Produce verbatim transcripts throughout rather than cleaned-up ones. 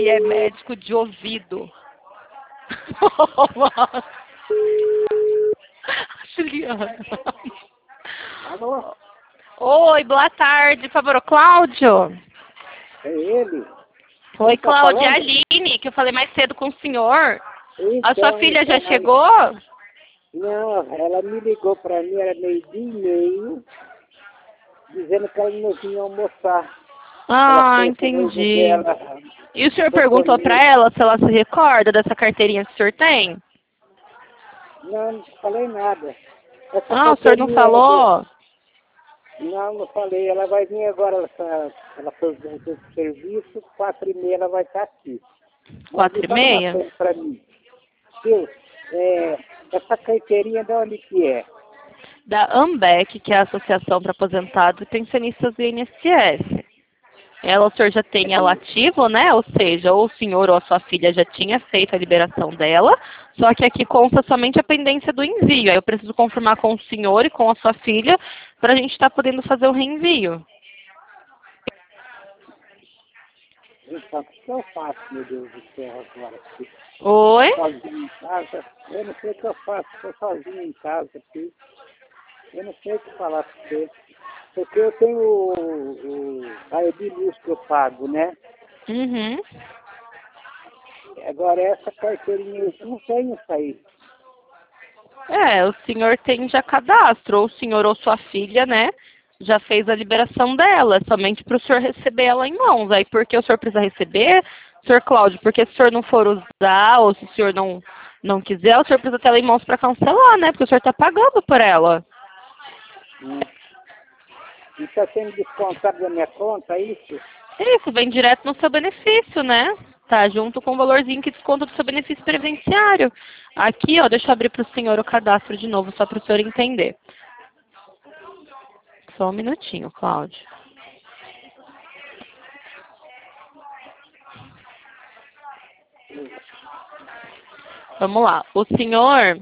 ele é médico de ouvido. Juliana. Alô? Oi, boa tarde, por favor, o Cláudio. É ele? Oi, Quem tá Cláudia, é a falando? Aline, que eu falei mais cedo com o senhor. A sua Então, filha já então, aí- chegou? não, ela me ligou pra mim, era meio-dia e meio, dizendo que ela não vinha almoçar. Ela Ah, foi o noivo entendi. dela, E o senhor perguntou pra compromisso. ela se ela se recorda dessa carteirinha que o senhor tem? Não, não falei nada. Essa Ah, o senhor não carteirinha é de... falou? Não, não falei. Ela vai vir agora, ela, tá- ela foi do serviço, quatro e meia ela vai estar aqui. Mas me Quatro e fala uma meia? coisa pra mim. Seu, é, essa carteirinha de onde que é? Da AMBEC, que é a Associação para Aposentados e Pensionistas do I N S S. Ela, o senhor já tem ela ativo, né? Ou seja, ou o senhor ou a sua filha já tinha feito a liberação dela, só que aqui consta somente a pendência do envio. Aí eu preciso confirmar com o senhor e com a sua filha para a gente estar podendo fazer o reenvio. Então, o que eu faço, meu Deus do céu, agora? Aqui? Oi? Sozinho em casa? Eu não sei o que eu faço, estou sozinho em casa aqui. Eu não sei o que falar para você. Porque eu tenho o, o, a Ediluz que eu pago, né? Uhum. Agora, essa carteirinha eu não tenho isso aí. É, o senhor tem já cadastro, ou o senhor ou sua filha, né? Já fez a liberação dela, somente para o senhor receber ela em mãos. Aí, por que o senhor precisa receber, senhor Cláudio? Porque se o senhor não for usar, ou se o senhor não, não quiser, o senhor precisa ter ela em mãos para cancelar, né? Porque o senhor está pagando por ela. Hum. E está sendo descontado da minha conta, é isso? Isso, vem direto no seu benefício, né? Tá junto com o valorzinho que desconta do seu benefício previdenciário. Aqui, ó, deixa eu abrir para o senhor o cadastro de novo, só para o senhor entender. Só um minutinho, Cláudio. Vamos lá. O senhor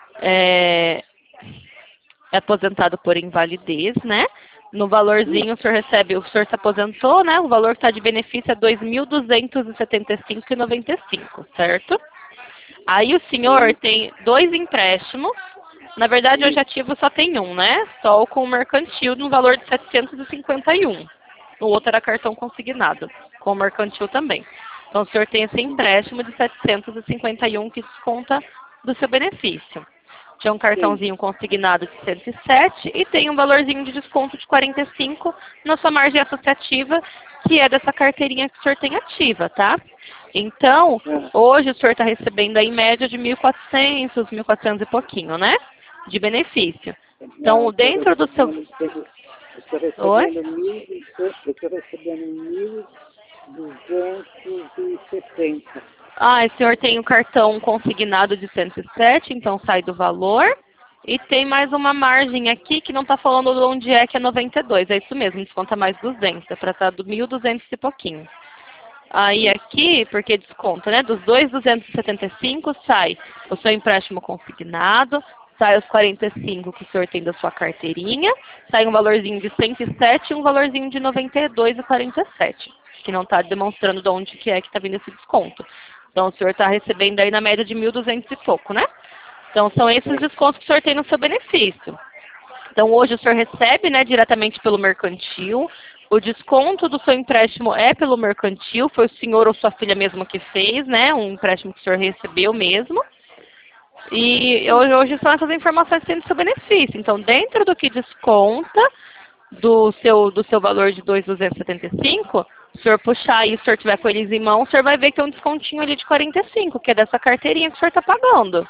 é, é aposentado por invalidez, né? No valorzinho, o senhor recebe, o senhor se aposentou, né? O valor que está de benefício é dois mil duzentos e setenta e cinco reais e noventa e cinco centavos, certo? Aí o senhor Sim, tem dois empréstimos. Na verdade, hoje sim, ativo só tem um, né? Só o com o mercantil no valor de setecentos e cinquenta e um. O outro era cartão consignado, com o mercantil também. Então, o senhor tem esse sim, empréstimo de setecentos e cinquenta e um que desconta do seu benefício. Tinha um sim. cartãozinho consignado de cento e sete e tem um valorzinho de desconto de quarenta e cinco na sua margem associativa, que é dessa carteirinha que o senhor tem ativa, tá? Então, Ah, hoje o senhor está recebendo aí em média de mil e quatrocentos, mil e quatrocentos e pouquinho, né? De benefício. não, Então, estou dentro do seu... recebendo, estou Oi? recebendo mil, e- eu estou recebendo mil duzentos e setenta. Ah, o senhor tem o cartão consignado de cento e sete, então sai do valor. E tem mais uma margem aqui que não está falando de onde é, que é noventa e dois. É isso mesmo, desconta mais duzentos, é para estar do mil e duzentos e pouquinho. Aí aqui, porque desconta, né? Dos dois mil duzentos e setenta e cinco sai o seu empréstimo consignado, sai os quarenta e cinco que o senhor tem da sua carteirinha, sai um valorzinho de cento e sete e um valorzinho de noventa e dois e quarenta e sete, que não está demonstrando de onde que é que está vindo esse desconto. Então o senhor está recebendo aí na média de mil e duzentos e pouco, né? Então são esses Sim. descontos que o senhor tem no seu benefício. Então, hoje o senhor recebe, né, diretamente pelo mercantil. O desconto do seu empréstimo é pelo mercantil, foi o senhor ou sua filha mesmo que fez, né, um empréstimo que o senhor recebeu mesmo. E hoje, hoje são essas informações que tem do seu benefício. Então, dentro do que desconta do seu, do seu valor de dois mil duzentos e setenta e cinco, se o senhor puxar e o senhor tiver com eles em mão, o senhor vai ver que tem um descontinho ali de quarenta e cinco, que é dessa carteirinha que o senhor está pagando.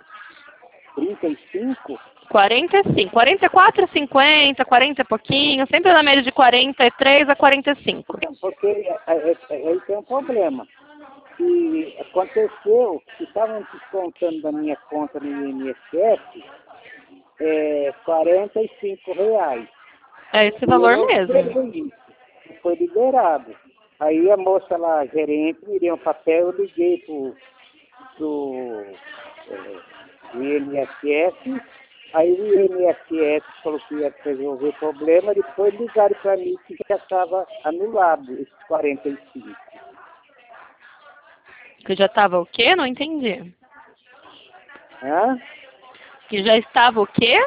trinta e cinco? quarenta e cinco, quarenta e quatro, cinquenta, quarenta e pouquinho, sempre na média de quarenta e três a quarenta e cinco. Então, porque é- é- é- aí tem um problema. E aconteceu que estavam descontando da minha conta no I N S S é, quarenta e cinco reais. É esse E eu valor não mesmo. liberei isso. Foi liberado. Aí a moça lá, a gerente, me deu um papel, eu liguei pro, pro é, I N S S, aí o I N S S falou que ia resolver o problema, depois ligaram para mim que já estava anulado esses quarenta e cinco. Que já estava o quê? Não entendi. Hã? Que já estava o quê?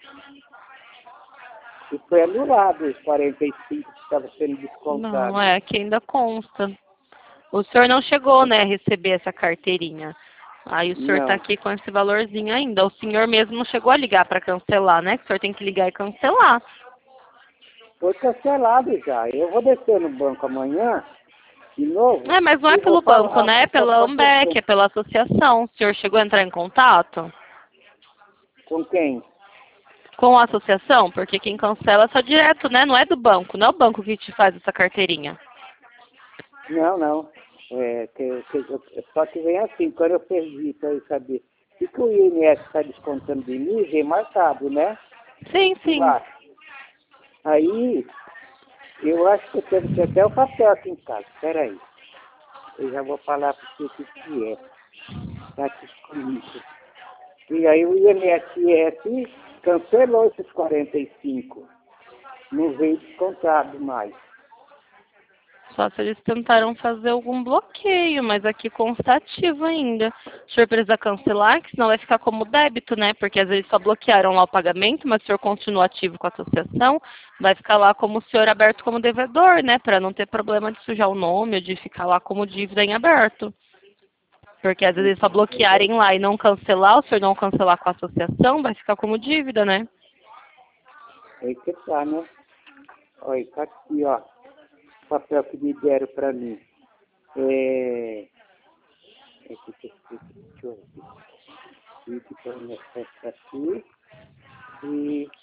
E foi anulado os quarenta e cinco que estava sendo descontado. Não, é que ainda consta. O senhor não chegou, né, a receber essa carteirinha. Aí o senhor está Não. aqui com esse valorzinho ainda. O senhor mesmo não chegou a ligar para cancelar, né? Que o senhor tem que ligar e cancelar. Foi cancelado já. Eu vou descer no banco amanhã, de novo, É, mas não é e vou pelo falar banco, né? É com a pela Ambec, é proteção. pela associação. O senhor chegou a entrar em contato Com quem? com a associação? Porque quem cancela é só direto, né? Não é do banco. Não é o banco que te faz essa carteirinha. Não, não. É, que, que, eu- só que vem assim, quando eu perdi para eu saber o que o I N S está descontando de mim, vem marcado, né? Sim, sim. Lá. Aí, eu acho que eu tenho que ter até o papel aqui em casa. Espera aí. Eu já vou falar para você o que que é. Está aqui comigo. E aí o I N S S cancelou esses quarenta e cinco. Não veio descontado mais. Só se eles tentaram fazer algum bloqueio, mas aqui constativo ainda. O senhor precisa cancelar, que senão vai ficar como débito, né? Porque às vezes só bloquearam lá o pagamento, mas o senhor continua ativo com a associação, vai ficar lá como o senhor aberto como devedor, né? Para não ter problema de sujar o nome ou de ficar lá como dívida em aberto. Porque às vezes só bloquearem lá e não cancelar, o senhor não cancelar com a associação, vai ficar como dívida, né? Aí que tá, né? Olha, tá aqui, ó. O papel que me deram para mim. É... é que que- que- que- Deixa eu ver. Esse processo aqui. E